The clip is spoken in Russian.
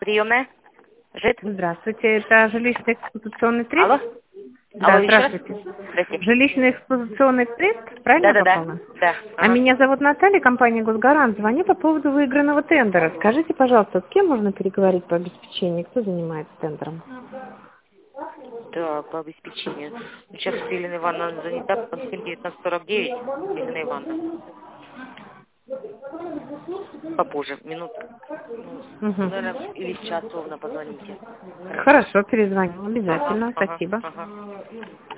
Приемная? ЖЭТ? Здравствуйте, это жилищно-эксплуатационный трест? Алло? Да, Алло, еще раз? здравствуйте. Здрасте. Жилищно-эксплуатационный трест, правильно Да-да-да. попала? Да. А Ага. меня зовут Наталья, компания «Госгарант». Звоню по поводу выигранного тендера. Скажите, пожалуйста, с кем можно переговорить по обеспечению? Кто занимается тендером? Так, по обеспечению. Ну, сейчас Елена Ивановна занята, по 19:49, Елена Ивановна. Попозже, минут, Угу. наверное, или в час ровно позвоните. Хорошо? Хорошо, перезвоню. Ага, Обязательно. ага, Спасибо. ага.